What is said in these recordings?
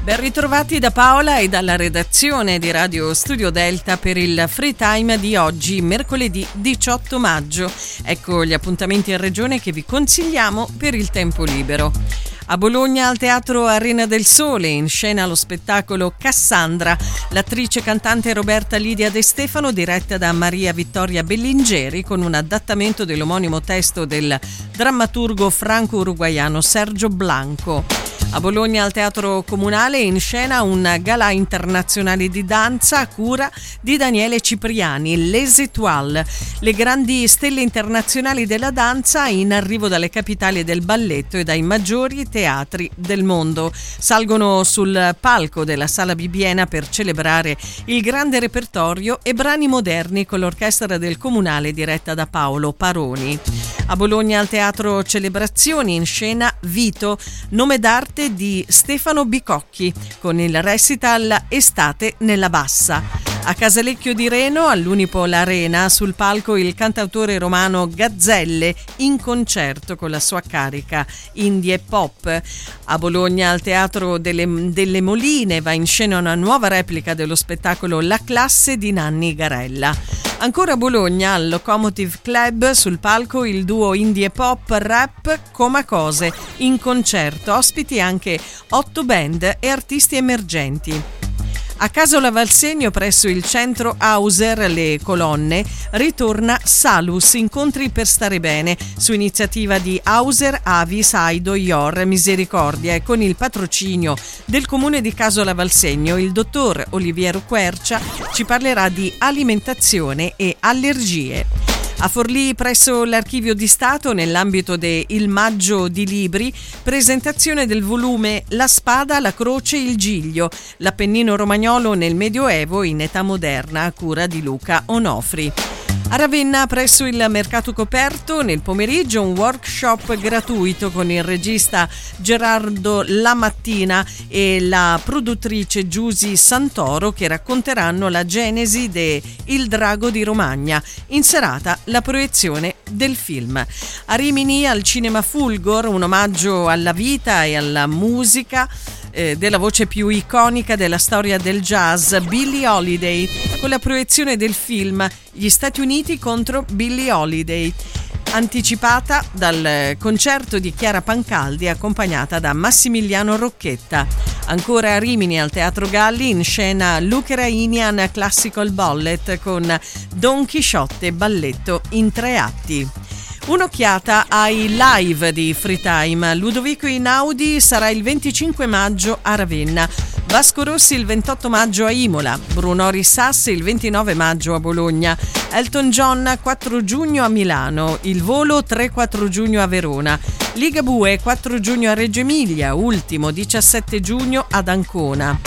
Ben ritrovati da Paola e dalla redazione di Radio Studio Delta per il Free Time di oggi, mercoledì 18 maggio. Ecco gli appuntamenti in regione che vi consigliamo per il tempo libero. A Bologna, al Teatro Arena del Sole, in scena lo spettacolo Cassandra. L'attrice cantante Roberta Lidia De Stefano, diretta da Maria Vittoria Bellingeri, con un adattamento dell'omonimo testo del drammaturgo franco-uruguaiano Sergio Blanco. A Bologna, al Teatro Comunale, in scena un galà internazionale di danza a cura di Daniele Cipriani, Les Étoiles, le grandi stelle internazionali della danza in arrivo dalle capitali del balletto e dai maggiori teatri del mondo. Salgono sul palco della Sala Bibbiena per celebrare il grande repertorio e brani moderni con l'orchestra del Comunale diretta da Paolo Paroni. A Bologna, al Teatro Celebrazioni, in scena Vito, nome d'arte di Stefano Bicocchi, con il recital Estate nella Bassa. A Casalecchio di Reno, all'Unipol Arena, sul palco il cantautore romano Gazzelle in concerto con la sua carica indie pop. A Bologna, al Teatro delle Moline, va in scena una nuova replica dello spettacolo La Classe di Nanni Garella. Ancora a Bologna, al Locomotive Club, sul palco il duo indie pop rap Coma Cose in concerto, ospiti anche 8 band e artisti emergenti. A Casola Valsegno, presso il centro Hauser Le Colonne, ritorna Salus, incontri per stare bene, su iniziativa di Hauser, Avis, Aido, Ior, Misericordia, e con il patrocinio del comune di Casola Valsegno. Il dottor Oliviero Quercia ci parlerà di alimentazione e allergie. A Forlì, presso l'Archivio di Stato, nell'ambito del Maggio di Libri, presentazione del volume La Spada, la Croce, il Giglio, l'Appennino romagnolo nel Medioevo in età moderna, a cura di Luca Onofri. A Ravenna, presso il Mercato Coperto, nel pomeriggio un workshop gratuito con il regista Gerardo Lamattina e la produttrice Giusy Santoro, che racconteranno la genesi de Il Drago di Romagna. In serata la proiezione del film. A Rimini, al Cinema Fulgor, un omaggio alla vita e alla musica della voce più iconica della storia del jazz, Billie Holiday, con la proiezione del film Gli Stati Uniti contro Billie Holiday, anticipata dal concerto di Chiara Pancaldi accompagnata da Massimiliano Rocchetta. Ancora a Rimini, al Teatro Galli, in scena l'Ucrainian Classical Ballet con Don Chisciotte, balletto in 3 atti. Un'occhiata ai live di Free Time. Ludovico Einaudi sarà il 25 maggio a Ravenna, Vasco Rossi il 28 maggio a Imola, Bruno Risassi il 29 maggio a Bologna, Elton John 4 giugno a Milano, Il Volo 3-4 giugno a Verona, Ligabue 4 giugno a Reggio Emilia, Ultimo 17 giugno ad Ancona.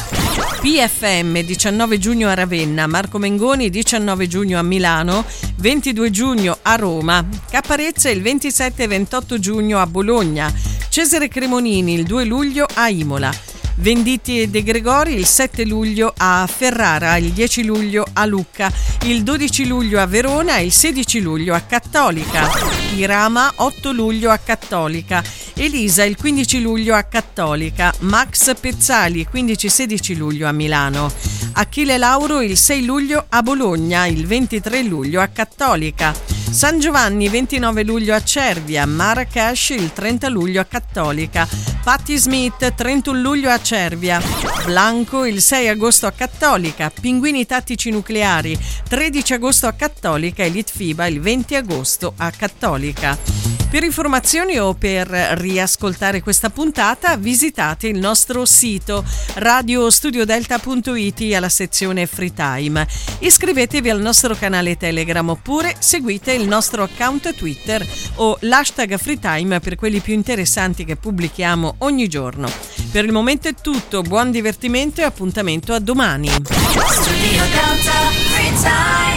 PFM 19 giugno a Ravenna, Marco Mengoni 19 giugno a Milano, 22 giugno a Roma, Caparezza il 27 e 28 giugno a Bologna, Cesare Cremonini il 2 luglio a Imola, Venditti e De Gregori il 7 luglio a Ferrara, il 10 luglio a Lucca, il 12 luglio a Verona e il 16 luglio a Cattolica, Irama 8 luglio a Cattolica, Elisa il 15 luglio a Cattolica, Max Pezzali 15-16 luglio a Milano, Achille Lauro il 6 luglio a Bologna, il 23 luglio a Cattolica, San Giovanni 29 luglio a Cervia, Marrakesh il 30 luglio a Cattolica, Patti Smith 31 luglio a Cervia, Blanco il 6 agosto a Cattolica, Pinguini Tattici Nucleari 13 agosto a Cattolica e Litfiba il 20 agosto a Cattolica. Per informazioni o per riascoltare questa puntata visitate il nostro sito radiostudiodelta.it alla sezione Free Time. Iscrivetevi al nostro canale Telegram oppure seguite il nostro account Twitter o l'hashtag Free Time per quelli più interessanti che pubblichiamo ogni giorno. Per il momento è tutto, buon divertimento e appuntamento a domani. Studio Delta Free Time.